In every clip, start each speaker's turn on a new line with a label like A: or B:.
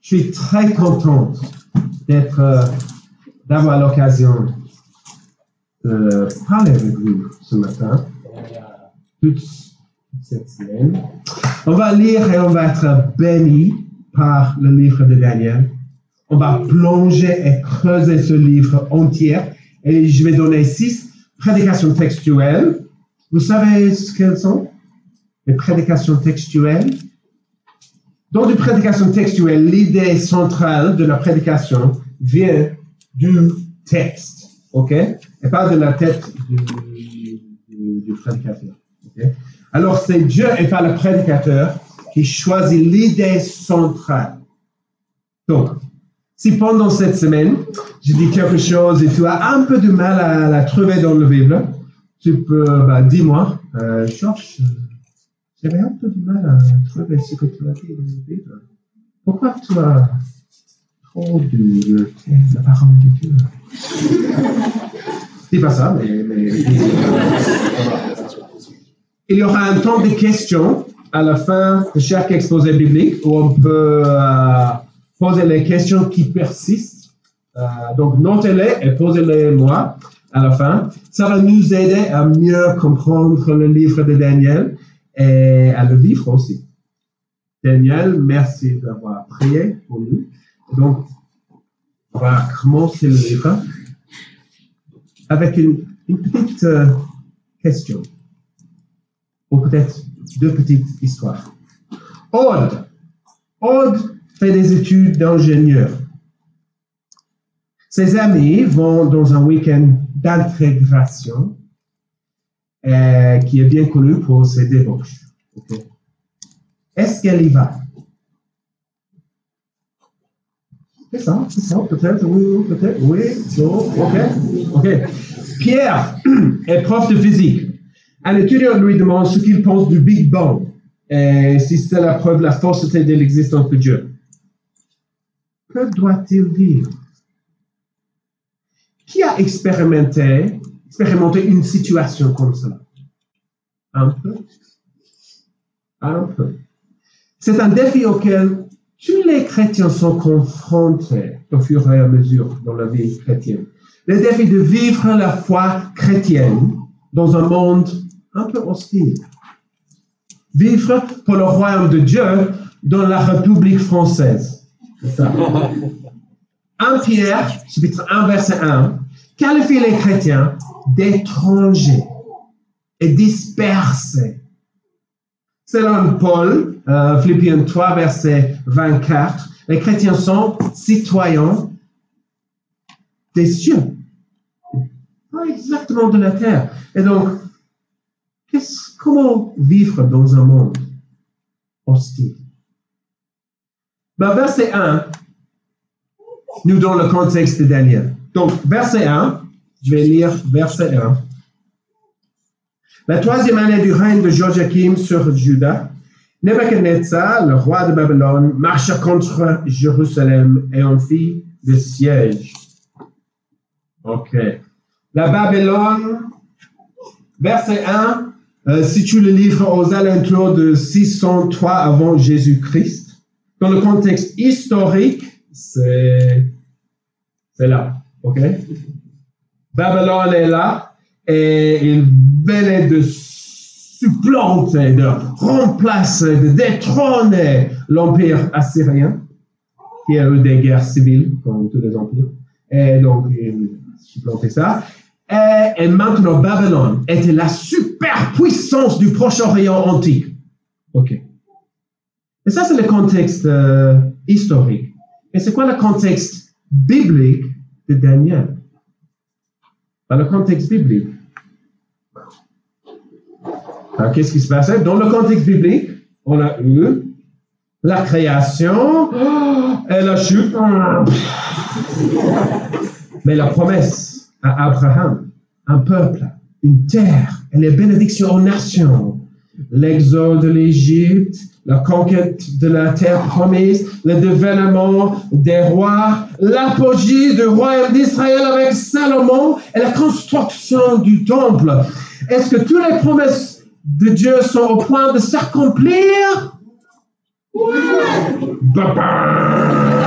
A: Je suis très contente d'avoir l'occasion de parler avec vous ce matin, toute cette semaine. On va lire et on va être bénis par le livre de Daniel. On va plonger et creuser ce livre entier. Et je vais donner 6 prédications textuelles. Vous savez ce qu'elles sont? Les prédications textuelles. Dans une prédication textuelle, l'idée centrale de la prédication vient du texte, ok? Et pas de la tête du prédicateur, ok? Alors, c'est Dieu et pas le prédicateur qui choisit l'idée centrale. Donc, si pendant cette semaine, je dis quelque chose et tu as un peu de mal à la trouver dans la Bible, tu peux, dis-moi, Georges, j'avais un peu de mal à trouver ce que tu as dit dans la Bible. Pourquoi tu as trop de la parole de Dieu? Dis pas ça, mais il y aura un temps de questions à la fin de chaque exposé biblique où on peut poser les questions qui persistent. Donc, notez-les et posez-les moi à la fin. Ça va nous aider à mieux comprendre le livre de Daniel et à le vivre aussi. Daniel, merci d'avoir prié pour nous. Donc, on va commencer le livre avec une petite question, ou peut-être 2 petites histoires. Aude fait des études d'ingénieur. Ses amis vont dans un week-end d'intégration qui est bien connu pour ses débauches. Okay. Est-ce qu'elle y va? C'est ça, peut-être, oui, peut-être, oui, ok. Pierre est prof de physique. Un étudiant lui demande ce qu'il pense du Big Bang et si c'est la preuve de la fausseté de l'existence de Dieu. Que doit-il dire? Qui a expérimenté une situation comme ça? Un peu. C'est un défi auquel tous les chrétiens sont confrontés au fur et à mesure dans la vie chrétienne. Le défi de vivre la foi chrétienne dans un monde un peu hostile. Vivre pour le royaume de Dieu dans la République française. C'est ça. 1 Pierre, chapitre 1, verset 1, qualifie les chrétiens d'étrangers et dispersés. Selon Paul, Philippiens 3, verset 24, les chrétiens sont citoyens des cieux, pas exactement de la terre. Et donc, comment vivre dans un monde hostile? Verset 1 nous donne le contexte de Daniel. Donc, verset 1, je vais lire verset 1. La 3e année du règne de Joachim sur Juda, Nebuchadnezzar, le roi de Babylone, marcha contre Jérusalem et en fit des sièges. Ok. La Babylone, verset 1, situe le livre aux alentours de 603 avant Jésus-Christ. Dans le contexte historique, c'est là. Ok. Babylone est là et il venait de supplanter, de remplacer, de détrôner l'empire assyrien, qui a eu des guerres civiles, comme tous les empires. Et donc, il supplantait ça. Et maintenant, Babylone était la superpuissance du Proche-Orient antique. OK. Et ça, c'est le contexte historique. Et c'est quoi le contexte biblique de Daniel? Le contexte biblique. Alors, qu'est-ce qui se passait? Dans le contexte biblique, on a eu la création et la chute. Mais la promesse à Abraham, un peuple, une terre, et les bénédictions aux nations, l'exode de l'Égypte, la conquête de la terre promise, le développement des rois, l'apogée du royaume d'Israël avec Salomon et la construction du temple. Est-ce que toutes les promesses de Dieu sont au point de s'accomplir?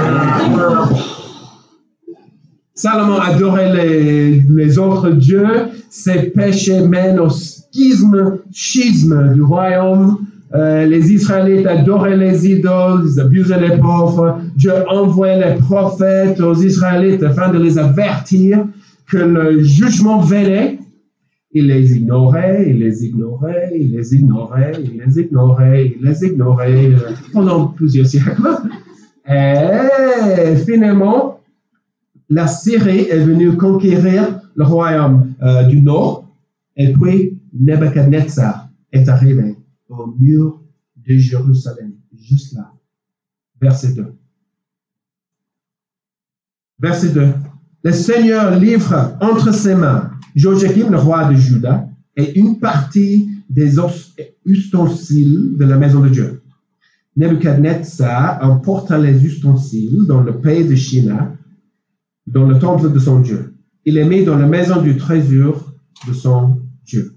A: Salomon adorait les autres dieux. Ses péchés mènent au schisme du royaume. Les Israélites adoraient les idoles, ils abusaient les pauvres. Dieu envoyait les prophètes aux Israélites afin de les avertir que le jugement venait. Il les ignorait, il les ignorait, il les ignorait, il les ignorait, il les ignorait pendant plusieurs siècles. Et finalement, la Syrie est venue conquérir le royaume du nord. Et puis, Nebuchadnezzar est arrivé au mur de Jérusalem, juste là. Verset 2. Verset 2. Le Seigneur livre entre ses mains Joachim, le roi de Juda, et une partie des ustensiles de la maison de Dieu. Nebuchadnezzar emporta les ustensiles dans le pays de Shinar, dans le temple de son Dieu. Il les mit dans la maison du trésor de son Dieu.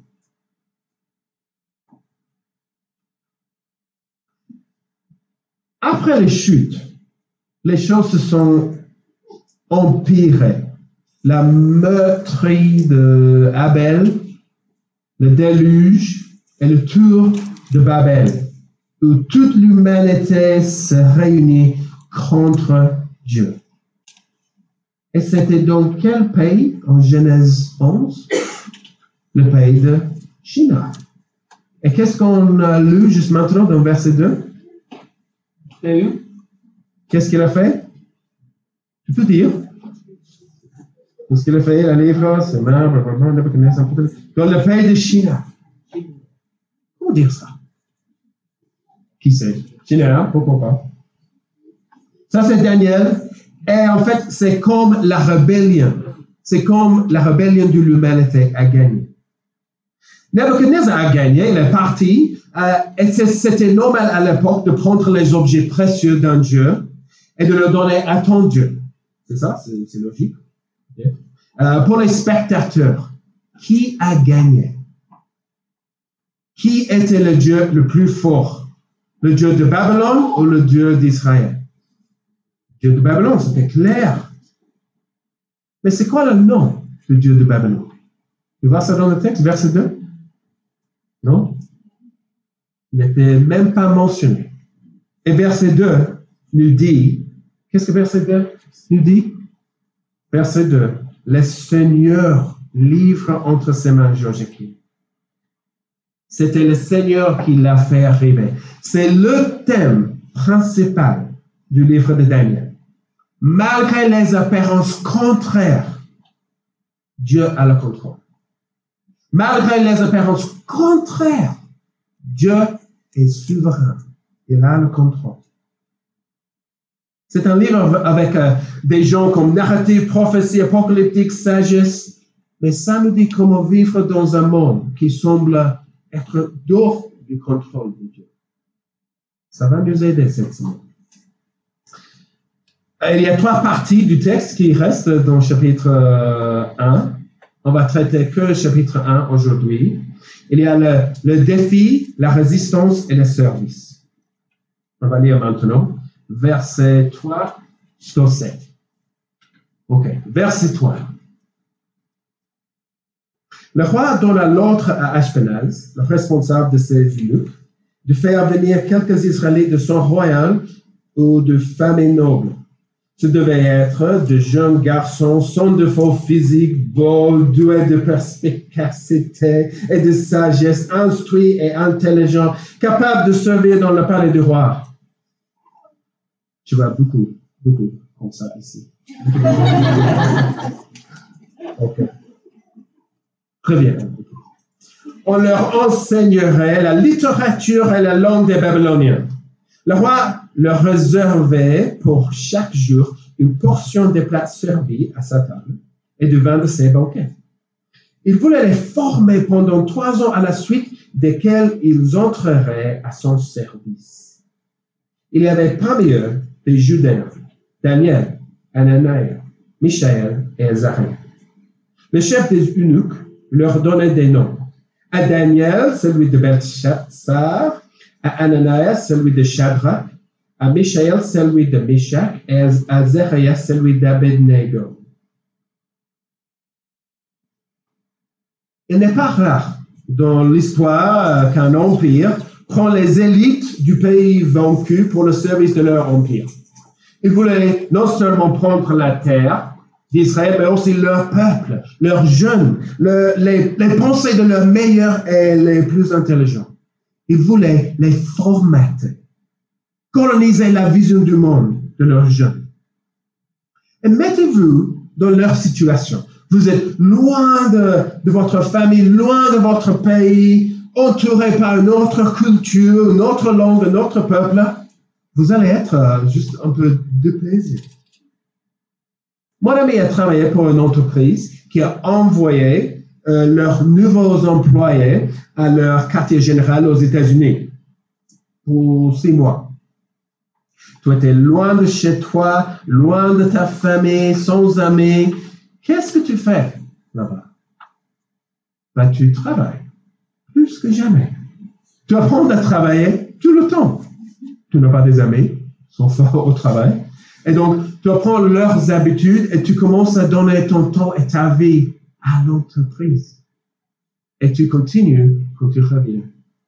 A: Après les chutes, les choses se sont empirées. La meurtrie de Abel, le déluge et le tour de Babel, où toute l'humanité se réunit contre Dieu. Et c'était dans quel pays en Genèse 11? Le pays de Shinar. Et qu'est-ce qu'on a lu juste maintenant dans verset 2? Qu'est-ce qu'il a fait? Tu peux dire. Qu'est-ce qu'il a fait? La livre, c'est dans le pays de Shinar. Comment dire ça? Qui sait? Shinar, pourquoi pas? Ça, c'est Daniel. Et en fait, c'est comme la rébellion. C'est comme la rébellion de l'humanité a gagné. Nebuchadnezzar a gagné, il est parti. Et c'était normal à l'époque de prendre les objets précieux d'un Dieu et de le donner à ton Dieu. C'est ça? C'est logique. Okay. Pour les spectateurs, qui a gagné? Qui était le Dieu le plus fort? Le Dieu de Babylone ou le Dieu d'Israël? Le Dieu de Babylone, c'était clair. Mais c'est quoi le nom du Dieu de Babylone? Tu vois ça dans le texte, verset 2? Non? Il n'était même pas mentionné. Et verset 2 nous dit, qu'est-ce que verset 2 nous dit? Verset 2, le Seigneur livre entre ses mains Joachim. C'était le Seigneur qui l'a fait arriver. C'est le thème principal du livre de Daniel. Malgré les apparences contraires, Dieu a le contrôle. Malgré les apparences contraires, Dieu est souverain. Il a le contrôle. C'est un livre avec des gens comme narrative, prophétie, apocalyptique, sagesse. Mais ça nous dit comment vivre dans un monde qui semble être dehors du contrôle de Dieu. Ça va nous aider cette semaine. Il y a 3 parties du texte qui restent dans le chapitre 1. On va traiter que le chapitre 1 aujourd'hui. Il y a le défi, la résistance et le service. On va lire maintenant verset 3 jusqu'au 7. OK, verset 3. Le roi donna l'ordre à Ashpenaz, le responsable de ses eunuques, de faire venir quelques Israélites de son royaume ou de femmes nobles. Ce devait être de jeunes garçons sans défaut physique, beaux, doués de perspicacité et de sagesse, instruits et intelligents, capables de servir dans le palais du roi. Tu vois beaucoup comme ça ici. OK. Très bien. On leur enseignerait la littérature et la langue des Babyloniens. Le roi leur réservait pour chaque jour une portion des plats servis à sa table et du vin de ses banquets. Il voulait les former pendant 3 ans à la suite, desquels ils entreraient à son service. Il y avait parmi eux des Judains, Daniel, Ananias, Michaël et Azaria. Le chef des eunuques leur donnait des noms. À Daniel, celui de Belteshazzar, à Ananias, celui de Shadrach, à Michaël celui de Meshach et à Azariah celui d'Abednego. Il n'est pas rare dans l'histoire qu'un empire prend les élites du pays vaincu pour le service de leur empire. Ils voulaient non seulement prendre la terre d'Israël, mais aussi leur peuple, leurs jeunes, les pensées de leurs meilleurs et les plus intelligents. Ils voulaient les formater, coloniser la vision du monde de leurs jeunes. Et mettez-vous dans leur situation. Vous êtes loin de votre famille, loin de votre pays, entouré par une autre culture, une autre langue, un autre peuple. Vous allez être juste un peu dépaysé. Mon ami a travaillé pour une entreprise qui a envoyé leurs nouveaux employés à leur quartier général aux États-Unis pour 6 mois. Tu étais loin de chez toi, loin de ta famille, sans amis. Qu'est-ce que tu fais là-bas? Ben, tu travailles plus que jamais. Tu apprends à travailler tout le temps. Tu n'as pas des amis, sont forts au travail. Et donc, tu apprends leurs habitudes et tu commences à donner ton temps et ta vie à l'entreprise. Et tu continues quand tu reviens.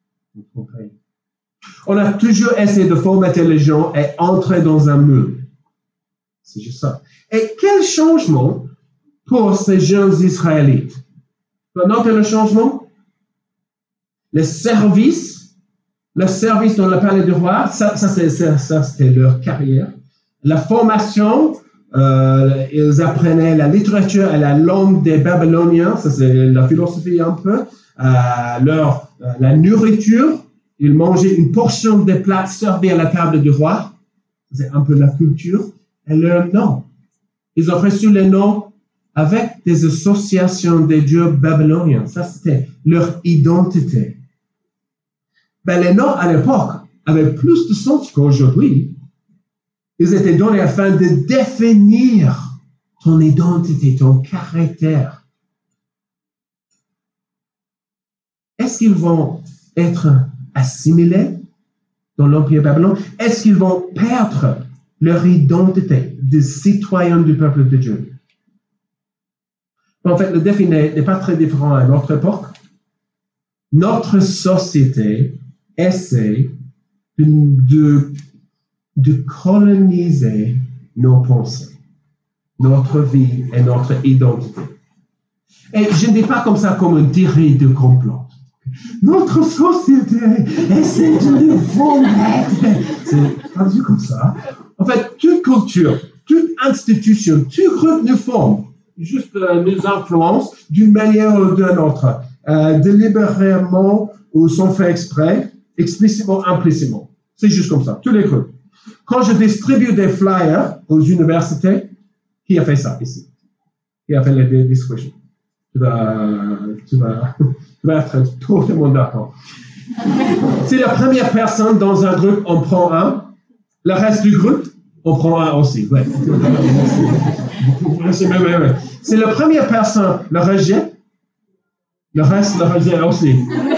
A: On a toujours essayé de formater les gens et entrer dans un moule. C'est juste ça. Et quel changement pour ces jeunes Israélites? Tu as noté le changement? Le service dans le palais du roi, ça c'était leur carrière. La formation, ils apprenaient la littérature et la langue des Babyloniens, ça c'est la philosophie un peu. La nourriture, ils mangeaient une portion des plats servis à la table du roi, c'est un peu la culture. Et leur nom, ils ont reçu les noms avec des associations des dieux babyloniens. Ça c'était leur identité. Ben, les noms à l'époque avaient plus de sens qu'aujourd'hui. Ils étaient donnés afin de définir ton identité, ton caractère. Est-ce qu'ils vont être assimilés dans l'Empire babylonien? Est-ce qu'ils vont perdre leur identité de citoyens du peuple de Dieu? En fait, le défi n'est pas très différent à notre époque. Notre société essaie de coloniser nos pensées, notre vie et notre identité. Et je ne dis pas comme ça comme une théorie de complot. Notre société essaie de nous formater. C'est pas du comme ça. En fait, toute culture, toute institution, tout groupe nous forme, juste nous influence d'une manière ou d'une autre, délibérément ou sans faire exprès, explicitement, implicitement. C'est juste comme ça, tous les groupes. Quand je distribue des flyers aux universités, qui a fait ça ici? Qui a fait les distributions? Tu vas être totalement d'accord. Si la première personne dans un groupe en prend un, le reste du groupe en prend un aussi. Ouais. Si la première personne le rejette, le reste le rejette aussi.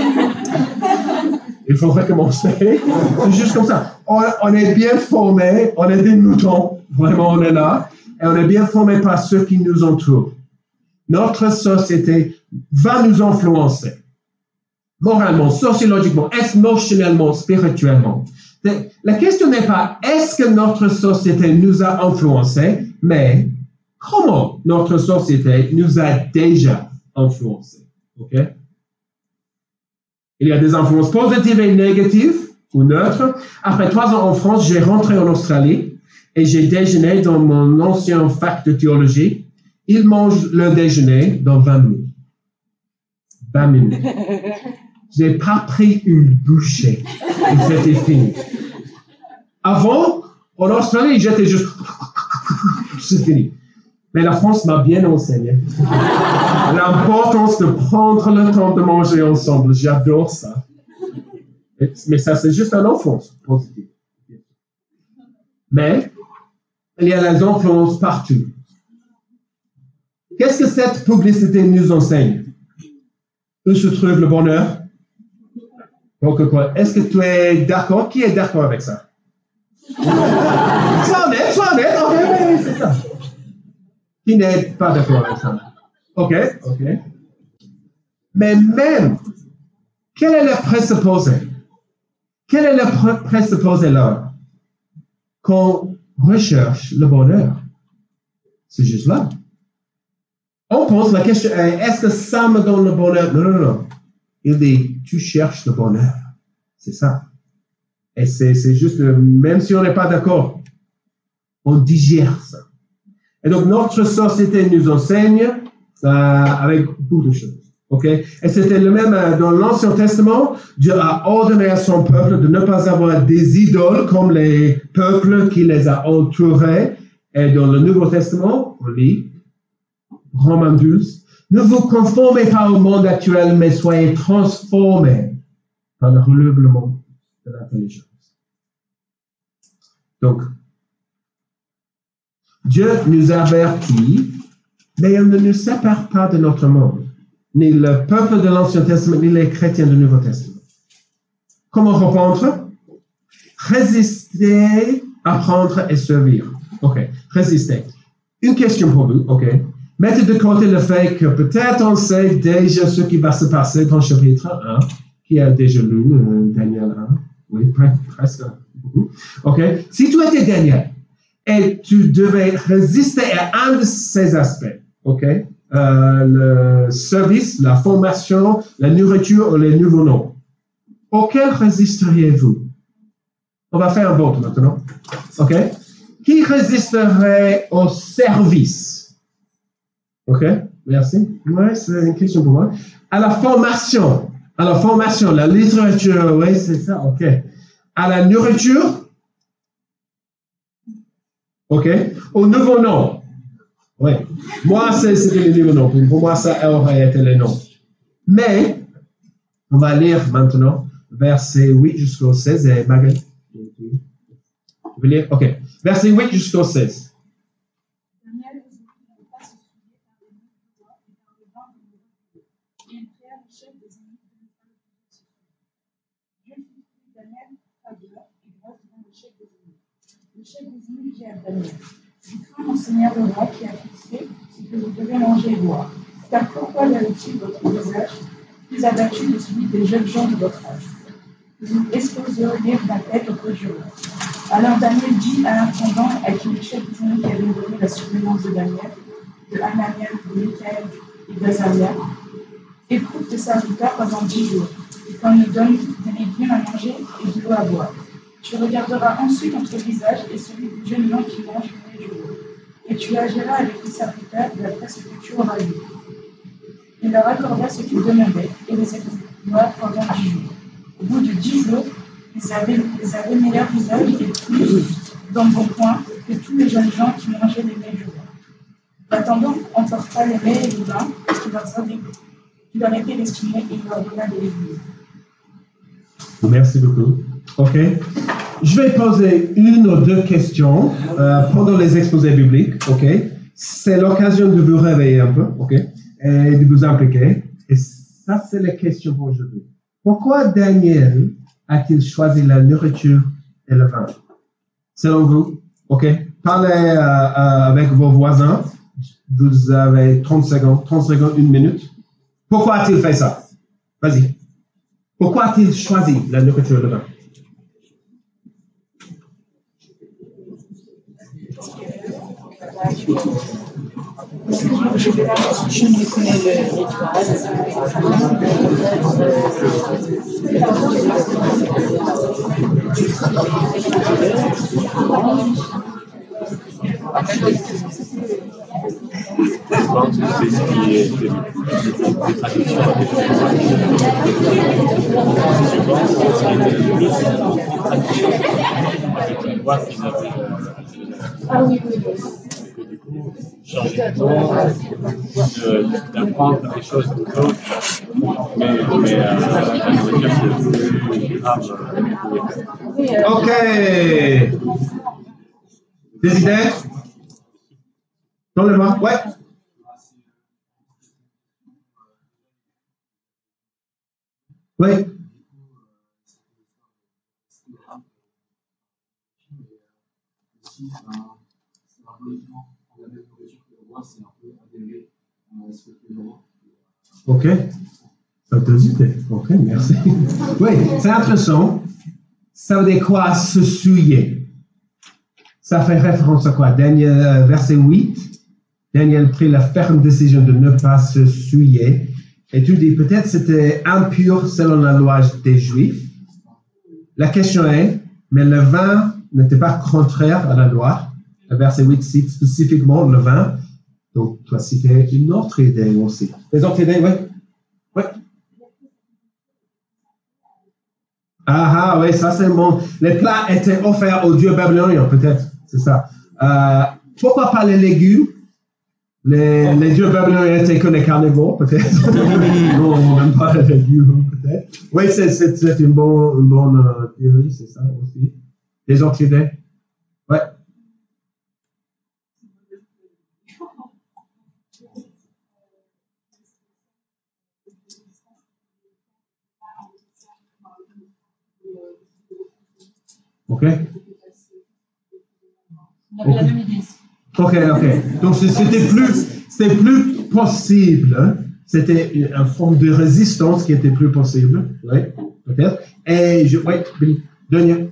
A: Il faut recommencer. C'est juste comme ça. On est bien formés, on est des moutons, vraiment on est là, et on est bien formés par ceux qui nous entourent. Notre société va nous influencer. Moralement, sociologiquement, émotionnellement, spirituellement. La question n'est pas est-ce que notre société nous a influencés, mais comment notre société nous a déjà influencés. OK? Il y a des influences positives et négatives, ou neutres. Après 3 ans en France, j'ai rentré en Australie et j'ai déjeuné dans mon ancien fac de théologie. Ils mangent le déjeuner dans 20 minutes. 20 minutes. Je n'ai pas pris une bouchée et c'était fini. Avant, en Australie, j'étais juste... C'est fini. Mais la France m'a bien enseigné l'importance de prendre le temps de manger ensemble. J'adore ça. Mais ça, c'est juste une influence positive. Mais il y a les influences partout. Qu'est-ce que cette publicité nous enseigne? Où se trouve le bonheur? Donc, quoi? Est-ce que tu es d'accord? Qui est d'accord avec ça? Sois honnête, ok, oui, c'est ça. Qui n'est pas d'accord avec ça? Ok. Mais même, quel est le présupposé? Quel est le présupposé là? Qu'on recherche le bonheur. C'est juste là. On pose la question, est-ce que ça me donne le bonheur? Non. Il dit, tu cherches le bonheur. C'est ça. Et c'est juste, même si on n'est pas d'accord, on digère ça. Et donc, notre société nous enseigne avec beaucoup de choses. OK? Et c'était le même dans l'Ancien Testament. Dieu a ordonné à son peuple de ne pas avoir des idoles comme les peuples qui les a entourés. Et dans le Nouveau Testament, on lit Romains 12, ne vous conformez pas au monde actuel, mais soyez transformés par le renouvellement de l'intelligence. Donc, Dieu nous avertit, mais il ne nous sépare pas de notre monde, ni le peuple de l'Ancien Testament, ni les chrétiens du Nouveau Testament. Comment répondre? Résister, apprendre et servir. OK, résister. Une question pour vous, OK? Mettez de côté le fait que peut-être on sait déjà ce qui va se passer dans le chapitre 1, qui a déjà lu Daniel 1. Oui, presque beaucoup. OK? Si tu étais Daniel et tu devais résister à un de ces aspects, OK? Le service, la formation, la nourriture ou les nouveaux noms, auquel résisteriez-vous? On va faire un vote maintenant. OK? Qui résisterait au service? OK? Merci. Oui, c'est une question pour moi. À la formation, la littérature, oui, c'est ça, OK. À la nourriture, OK. Au nouveau nom, oui. Moi, c'était le nouveau nom. Pour moi, ça aurait été le nom. Mais, on va lire maintenant verset 8 jusqu'au 16 et Magali. Je vais lire, OK. Verset 8 jusqu'au 16.
B: Le chef des ennemis dit à Daniel, je crains mon Seigneur le roi qui a fixé ce que vous devez manger et boire. Car pourquoi verrait-il votre visage plus abattu de celui des jeunes gens de votre âge? Vous exposeriez la tête auprès du roi. Alors Daniel dit à l'intendant à qui le chef des ennemis avait donné la surveillance de Daniel, de Hananiel, de Michaël et d'Azaria, écoute tes serviteurs pendant 10 jours, et qu'on nous donne des légumes à manger et de l'eau à boire. Tu regarderas ensuite notre visage et celui du jeune homme qui mange le lait du roi. Et tu agiras avec les serviteurs d'après ce que tu auras vu. Il leur accorda ce qu'ils demandaient et les exécuta pendant 10 jours. Au bout de 10 jours, ils avaient meilleur visage et plus d'embonpoint que tous les jeunes gens qui mangeaient les mets du roi. L'attendant emporta les mets et les vins qui leur étaient destinés et il leur donna de l'église.
A: Merci beaucoup. OK. Je vais poser une ou deux questions pendant les exposés bibliques. OK. C'est l'occasion de vous réveiller un peu. OK. Et de vous impliquer. Et ça, c'est la question pour aujourd'hui. Pourquoi Daniel a-t-il choisi la nourriture et le vin? Selon vous, OK. Parlez avec vos voisins. Vous avez 30 secondes, une minute. Pourquoi a-t-il fait ça? Vas-y. Pourquoi a-t-il choisi la nourriture et le vin?
B: Je ne connais le
C: Je pense que c'est ce qui est des traductions avec je pense que ce qui était le plus des traductions avec une voix qu'ils avaient
B: Ah oui.
C: que du coup, changer de ton, d'apprendre des choses de l'autre, mais la nourriture c'est le plus grave.
A: OK. Des idées? Dans les mains? Ouais. Oui.
D: aussi, c'est un peu différent. La même nourriture que le roi, c'est un peu adhérer à ce que fait le roi.
A: Ok. Ça te dit, ok, merci. Oui, c'est intéressant. Ça veut dire quoi, se souiller? Ça fait référence à quoi? Daniel, verset 8. Daniel prit la ferme décision de ne pas se souiller. Et tu dis, peut-être c'était impur selon la loi des Juifs. La question est, mais le vin n'était pas contraire à la loi. Le verset 8 cite spécifiquement le vin. Donc, toi, c'était une autre idée aussi. Les autres idées, oui? Oui. Ah, oui, ça c'est bon. Les plats étaient offerts aux dieux babyloniens, peut-être. C'est ça. Pourquoi pas les légumes? Les dieux babyloniens étaient que les carnivores, peut-être. Non, on n'aime pas les légumes, peut-être. Oui, c'est une bonne théorie, c'est ça aussi. Les autres idées? Ouais. Ok.
B: On avait la même idée.
A: Ok. Donc c'était plus possible. Hein? C'était une forme de résistance qui était plus possible. Oui, peut-être. Et oui, Daniel.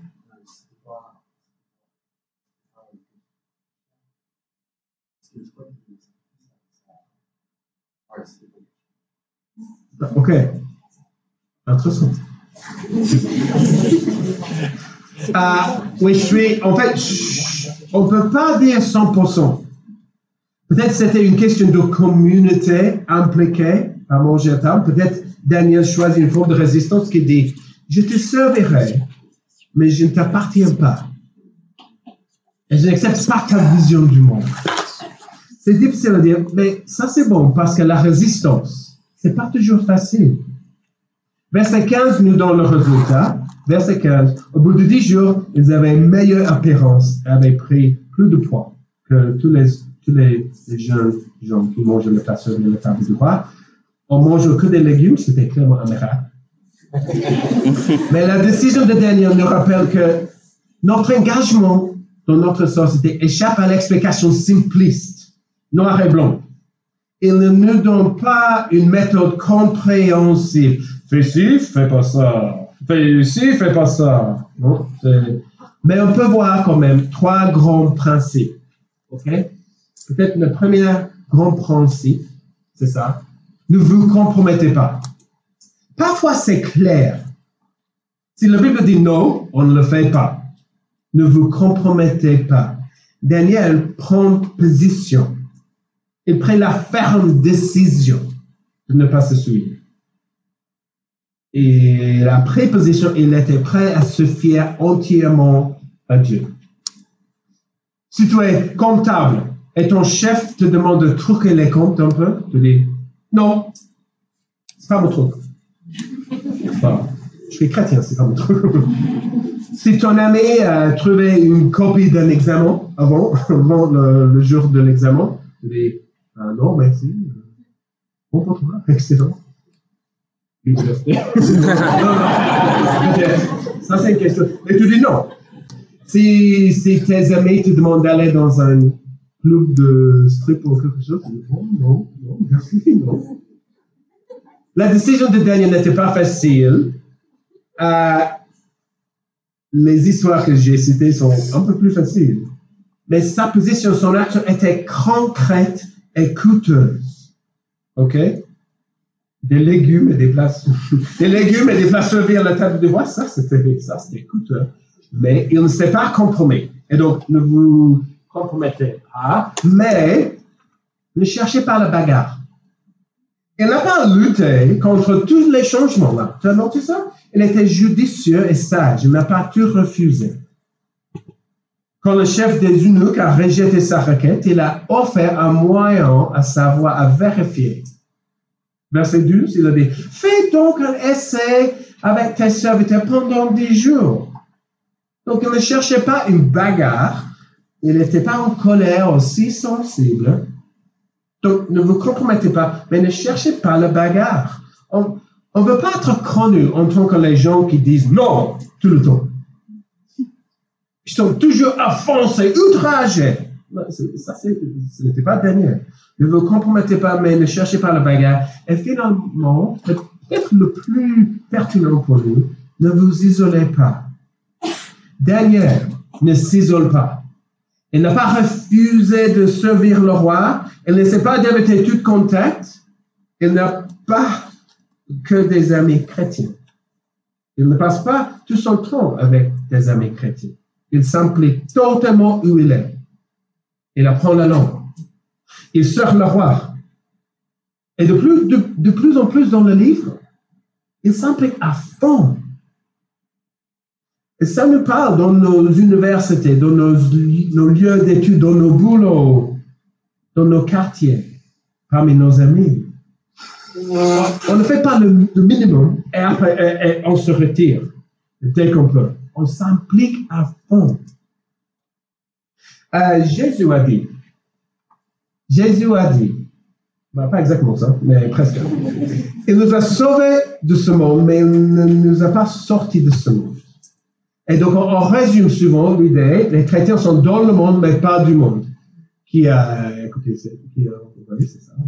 A: Ok. Intéressant. Oui, en fait, on ne peut pas dire 100%. Peut-être c'était une question de communauté impliquée à manger à table. Peut-être Daniel choisit une forme de résistance qui dit, je te servirai, mais je ne t'appartiens pas. Et je n'accepte pas ta vision du monde. C'est difficile à dire, mais ça c'est bon parce que la résistance, c'est pas toujours facile. Verset 15 nous donne le résultat. Verset 15. Au bout de 10 jours, ils avaient une meilleure apparence et avaient pris plus de poids que tous les jeunes gens qui mangent le plat sur la table du roi. On mange que des légumes, c'était clairement un miracle. Mais la décision de Daniel nous rappelle que notre engagement dans notre société échappe à l'explication simpliste, noir et blanc. Il ne nous donne pas une méthode compréhensible. Fais ci, fais pas ça. Fais ci, fais pas ça. Non, mais on peut voir quand même 3 grands principes. Ok? Peut-être le premier grand principe, c'est ça. Ne vous compromettez pas. Parfois c'est clair. Si la Bible dit non, on ne le fait pas. Ne vous compromettez pas. Daniel prend position. Il prend la ferme décision de ne pas se souiller. Et la préposition, il était prêt à se fier entièrement à Dieu. Si tu es comptable et ton chef te demande de truquer les comptes un peu, tu dis non, c'est pas mon truc. Bon, je suis chrétien, c'est pas mon truc. Si ton ami a trouvé une copie d'un examen avant le jour de l'examen, tu dis non, merci. Bon pour toi, excellent. Non. Ça, c'est une question. Mais tu dis non. Si tes amis te demandent d'aller dans un club de strip ou quelque chose, tu dis non, merci, non. La décision de Daniel n'était pas facile. Les histoires que j'ai citées sont un peu plus faciles. Mais sa position, son action était concrète et coûteuse. OK? Des légumes et des plats servis à la table du roi, ça c'était coûteux. Mais il ne s'est pas compromis. Et donc, ne vous compromettez pas, mais ne cherchez pas la bagarre. Il n'a pas lutté contre tous les changements là. Tu as noté ça? Il était judicieux et sage. Il n'a pas tout refusé. Quand le chef des eunuques a rejeté sa requête, il a offert un moyen, à savoir à vérifier. Verset 12, il a dit, fais donc un essai avec tes serviteurs pendant 10 jours. Donc, il ne cherchait pas une bagarre. Il n'était pas en colère aussi sensible. Donc, ne vous compromettez pas, mais ne cherchez pas la bagarre. On ne veut pas être connu en tant que les gens qui disent non tout le temps. qui sont toujours offensés, outragés. Ce n'était pas Daniel. Ne vous compromettez pas, mais ne cherchez pas la bagarre. Et finalement, peut-être le plus pertinent pour nous, ne vous isolez pas. Daniel ne s'isole pas. Il n'a pas refusé de servir le roi. Il ne s'est pas d'éviter tout contact. Il n'a pas que des amis chrétiens. Il ne passe pas tout son temps avec des amis chrétiens. Il s'implique totalement où il est. Il apprend la langue. Il sert le roi. Et de plus en plus dans le livre, il s'implique à fond. Et ça nous parle dans nos universités, dans nos lieux d'études, dans nos boulots, dans nos quartiers, parmi nos amis. On ne fait pas le minimum et après on se retire dès qu'on peut. On s'implique à fond. Jésus a dit, pas exactement ça, mais presque. Il nous a sauvés de ce monde, mais il ne nous a pas sortis de ce monde. Et donc, on résume souvent l'idée, les chrétiens sont dans le monde, mais pas du monde. Écoutez, c'est ça.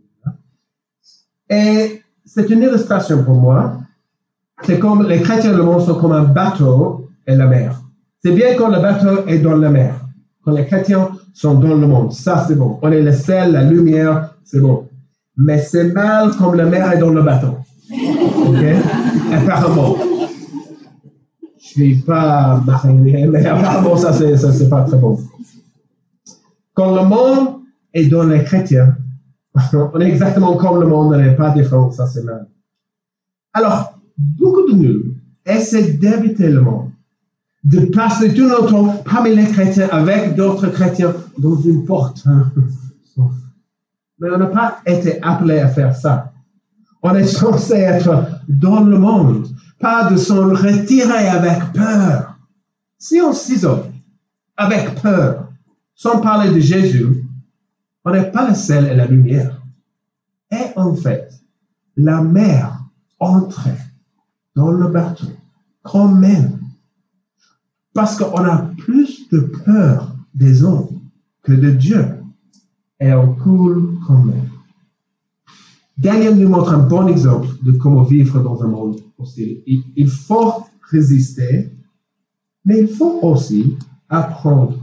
A: Et c'est une illustration pour moi. C'est comme les chrétiens dans le monde sont comme un bateau et la mer. C'est bien quand le bateau est dans la mer. Quand les chrétiens sont dans le monde, ça c'est bon. On est le sel, la lumière, c'est bon. Mais c'est mal comme la mer est dans le bateau. OK? Apparemment. Je suis pas marin, mais apparemment ça c'est pas très bon. Quand le monde est dans les chrétiens, on est exactement comme le monde, on n'est pas différent, ça c'est mal. Alors, beaucoup de nous essaient d'éviter le monde, de passer tout notre temps parmi les chrétiens avec d'autres chrétiens dans une porte. Mais on n'a pas été appelé à faire ça. On est censé être dans le monde, pas de s'en retirer avec peur. Si on s'isole avec peur, sans parler de Jésus, on n'est pas le sel et la lumière. Et en fait, la mer entrait dans le bateau quand même. Parce qu'on a plus de peur des hommes que de Dieu. Et on coule quand même. Daniel nous montre un bon exemple de comment vivre dans un monde hostile. Il faut résister, mais il faut aussi apprendre.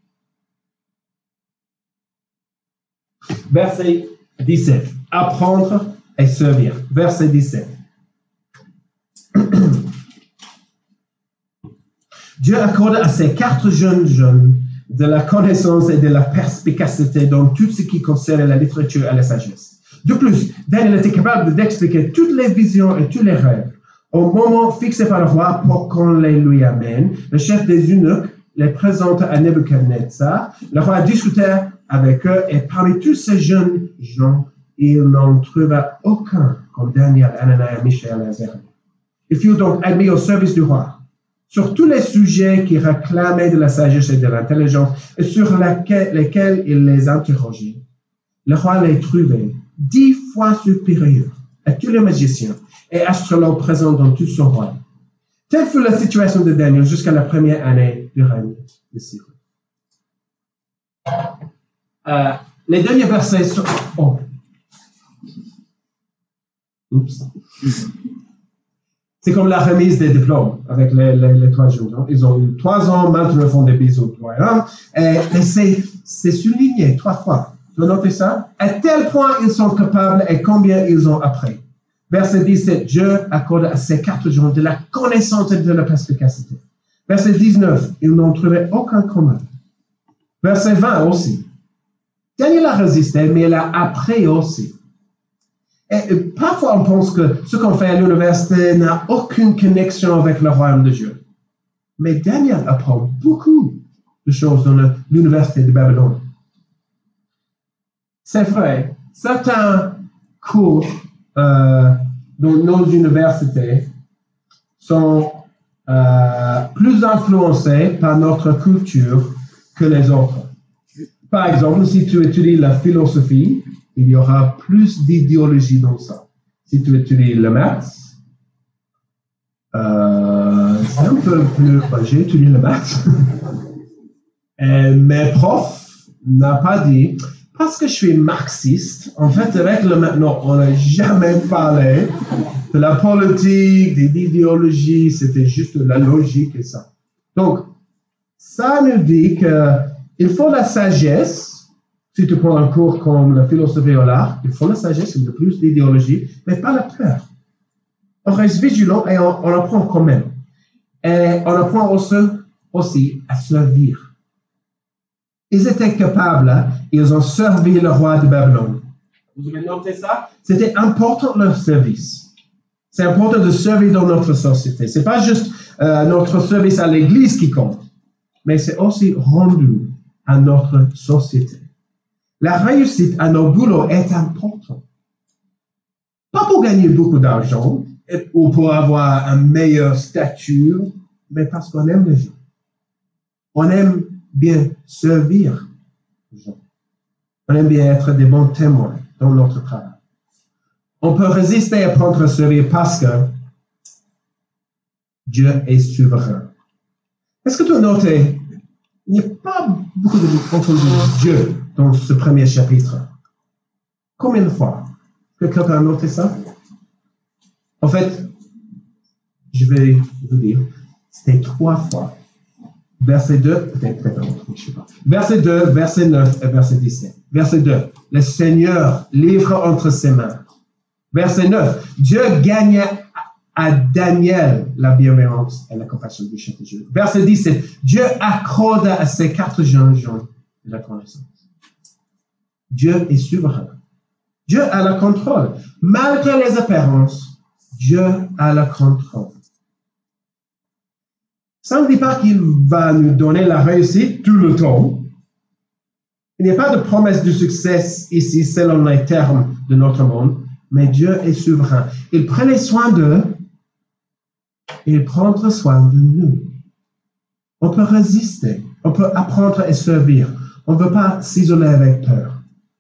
A: Verset 17. Apprendre et servir. Verset 17. Dieu accorde à ces 4 jeunes de la connaissance et de la perspicacité dans tout ce qui concerne la littérature et la sagesse. De plus, Daniel était capable d'expliquer toutes les visions et tous les rêves. Au moment fixé par le roi pour qu'on les lui amène, le chef des eunuques les présente à Nebuchadnezzar. Le roi discutait avec eux et parmi tous ces jeunes gens, il n'en trouva aucun comme Daniel, Ananias, Michel et Azariah. Il fut donc admis au service du roi. Sur tous les sujets qui réclamaient de la sagesse et de l'intelligence et sur lesquels il les interrogeait, le roi les trouvait 10 fois supérieurs à tous les magiciens et astrologues présents dans tout son royaume. Telle fut la situation de Daniel jusqu'à la première année du règne de Cyrus. Les derniers versets sont... Oh. Oups. C'est comme la remise des diplômes avec les 3 jeunes. Ils ont eu 3 ans, maintenant ils font des bisous au royaume. Et c'est souligné 3 fois. Vous notez ça? À tel point ils sont capables et combien ils ont appris. Verset 17, Dieu accorde à ces 4 gens de la connaissance et de la perspicacité. Verset 19, ils n'ont trouvé aucun commun. Verset 20 aussi. Daniel a résisté, mais il a appris aussi. Et parfois, on pense que ce qu'on fait à l'université n'a aucune connexion avec le royaume de Dieu. Mais Daniel apprend beaucoup de choses dans l'université de Babylone. C'est vrai, certains cours dans nos universités sont plus influencés par notre culture que les autres. Par exemple, si tu étudies la philosophie, il y aura plus d'idéologie dans ça. Si tu étudies le maths, C'est un peu plus... j'ai étudié le maths. Et mes profs n'ont pas dit, parce que je suis marxiste, en fait, avec le maintenant, on n'a jamais parlé de la politique, des idéologies, c'était juste de la logique et ça. Donc, ça nous dit qu'il faut la sagesse, si tu prends un cours comme la philosophie ou l'art, il faut la sagesse, il y a plus d'idéologie, mais pas la peur. On reste vigilant et on apprend quand même. Et on apprend aussi à servir. Ils étaient capables, ils ont servi le roi de Babylone. Vous avez noté ça? C'était important leur service. C'est important de servir dans notre société. Ce n'est pas juste notre service à l'Église qui compte, mais c'est aussi rendu à notre société. La réussite à nos boulots est importante. Pas pour gagner beaucoup d'argent ou pour avoir un meilleur statut, mais parce qu'on aime les gens. On aime bien servir les gens. On aime bien être des bons témoins dans notre travail. On peut résister et apprendre à servir parce que Dieu est souverain. Est-ce que tu as noté, il n'y a pas beaucoup de Dieu dans ce premier chapitre. Combien de fois? Est-ce que quelqu'un a noté ça? En fait, je vais vous dire, c'était 3 fois. Verset 2, peut-être un autre, je ne sais pas. Verset 2, verset 9 et verset 17. Verset 2, le Seigneur livre entre ses mains. Verset 9, Dieu gagne à Daniel la bienveillance et la compassion du chef de Dieu. Verset 17, Dieu accorde à ses 4 jeunes gens de la connaissance. Dieu est souverain. Dieu a le contrôle. Malgré les apparences, Dieu a le contrôle. Ça ne dit pas qu'il va nous donner la réussite tout le temps. Il n'y a pas de promesse de succès ici selon les termes de notre monde, mais Dieu est souverain. Il prenait soin d'eux, il prendra soin de nous. On peut résister, on peut apprendre et servir. On ne veut pas s'isoler avec peur.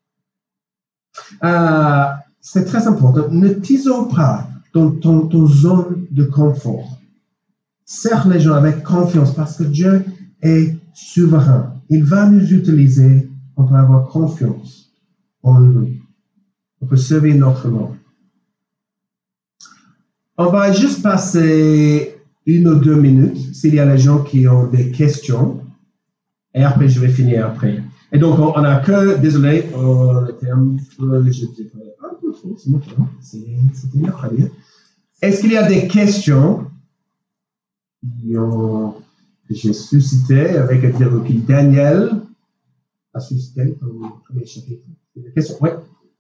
A: C'est très important. Ne t'isole pas dans ton zone de confort. Serre les gens avec confiance parce que Dieu est souverain. Il va nous utiliser. On peut avoir confiance en lui. On peut servir notre monde. On va juste passer 1 ou 2 minutes s'il y a des gens qui ont des questions. Et après, je vais finir après. Et donc, on n'a que, désolé, le terme, je dirais un peu trop, c'est mon temps. C'était une première. Est-ce qu'il y a des questions que j'ai suscitées avec un terme qui Daniel a suscité dans le premier chapitre? Des questions? Oui.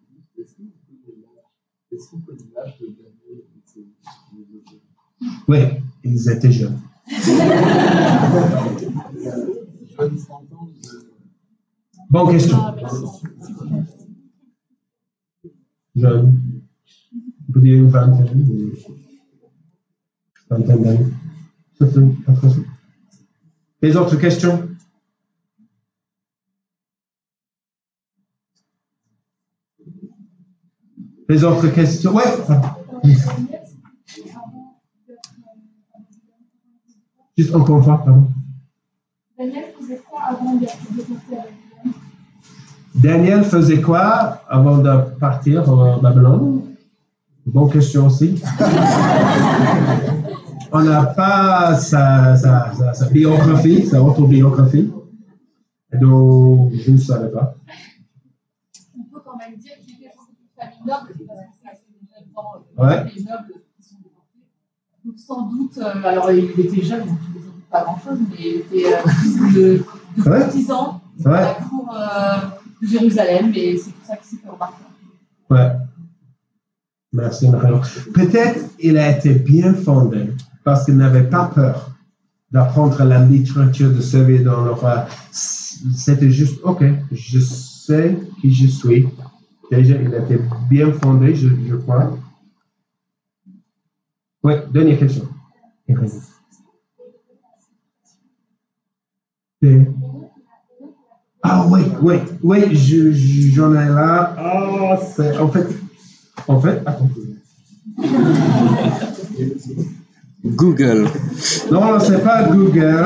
D: Est-ce qu'on peut l'âge de Daniel et ses jeunes?
A: Oui, ils étaient jeunes. Bonne question. Jeune. On peut dire une vingtaine d'années. C'est intéressant. Les autres questions? Les autres questions? Oui. Juste encore une fois, pardon.
B: Daniel faisait quoi avant de partir avec Babylone?
A: Daniel faisait quoi avant de partir à Babylone? Bonne question aussi. On n'a pas sa biographie, sa autobiographie. Et donc, je ne savais pas.
B: On peut quand même dire qu'il était beaucoup de famille noble, parce que c'est assez dans
A: Ouais.
B: les nobles qui sont déportés. Donc sans doute, alors il était jeune, donc il ne faisait pas grand-chose, mais il était fils de
A: Ouais.
B: partisans
A: Ouais.
B: à la cour de Jérusalem, et c'est pour ça qu'il s'est fait remarquer.
A: Ouais. Merci, Marion. Peut-être il a été bien fondé parce qu'il n'avait pas peur d'apprendre la littérature, de servir dans le roi. C'était juste, OK, je sais qui je suis. Déjà, il était bien fondé, je crois. Oui, dernière question. Ah oui, j'en ai là. Ah, c'est en fait, attends.
E: Google.
A: Non, c'est pas Google.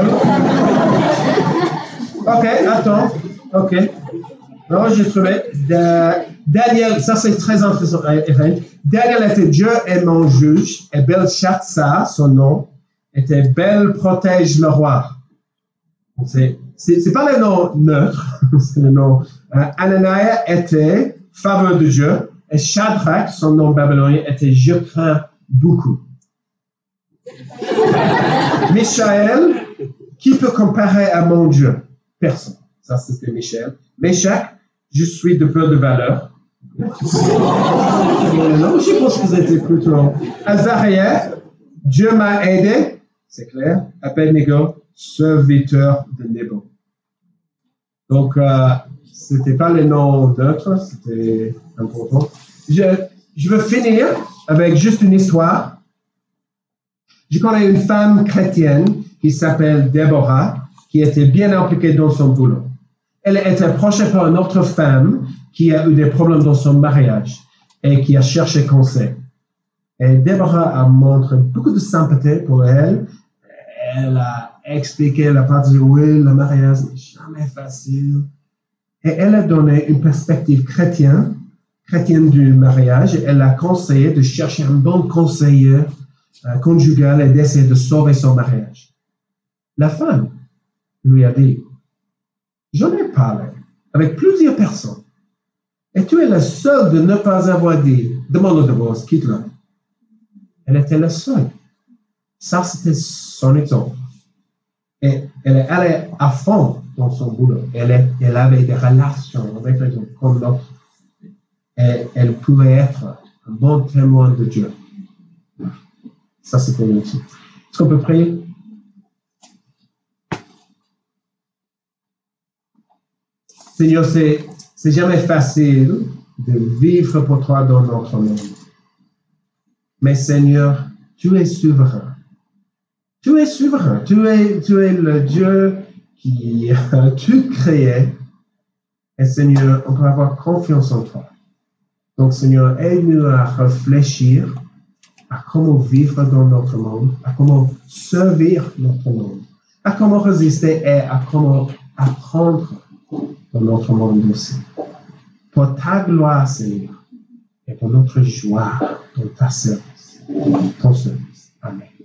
A: Ok, attends. Ok. Non, j'ai trouvé. Daniel, ça c'est très intéressant. Daniel était Dieu est mon juge, et Belshazzar, son nom, était Bel protège le roi. C'est pas le nom neutre, c'est le nom. Ananias était faveur de Dieu, et Shadrach, son nom babylonien, était je crains beaucoup. Michaël, qui peut comparer à mon Dieu? Personne. Ça, c'était Michel. Meshach, je suis de peu de valeur. Non, je pense que c'était plutôt. Azariah, Dieu m'a aidé, c'est clair. Abednego, serviteur de Nebo. Donc, c'était pas les noms neutres, c'était important. Je veux finir avec juste une histoire. Je connais une femme chrétienne qui s'appelle Déborah, qui était bien impliquée dans son boulot. Elle était approchée par une autre femme qui a eu des problèmes dans son mariage et qui a cherché conseil. Et Déborah a montré beaucoup de sympathie pour elle. Elle a expliqué la partie où le mariage n'est jamais facile. Et elle a donné une perspective chrétienne du mariage. Elle a conseillé de chercher un bon conseiller conjugal et d'essayer de sauver son mariage. La femme lui a dit, j'en ai parlé avec plusieurs personnes et tu es la seule de ne pas avoir dit, demande le divorce, quitte-le. Elle était la seule. Ça, c'était son exemple. Et elle est allée à fond dans son boulot. Elle avait des relations avec les autres comme l'autre. Et elle pouvait être un bon témoin de Dieu. Ça, c'était l'outil. Est-ce qu'on peut prier? Seigneur, c'est jamais facile de vivre pour toi dans notre monde. Mais Seigneur, tu es souverain. Tu es souverain. Tu es le Dieu qui a tout créé. Et Seigneur, on peut avoir confiance en toi. Donc Seigneur, aide-nous à réfléchir à comment vivre dans notre monde, à comment servir notre monde, à comment résister et à comment apprendre dans notre monde aussi. Pour ta gloire, Seigneur, et pour notre joie dans ta service, ton service. Amen.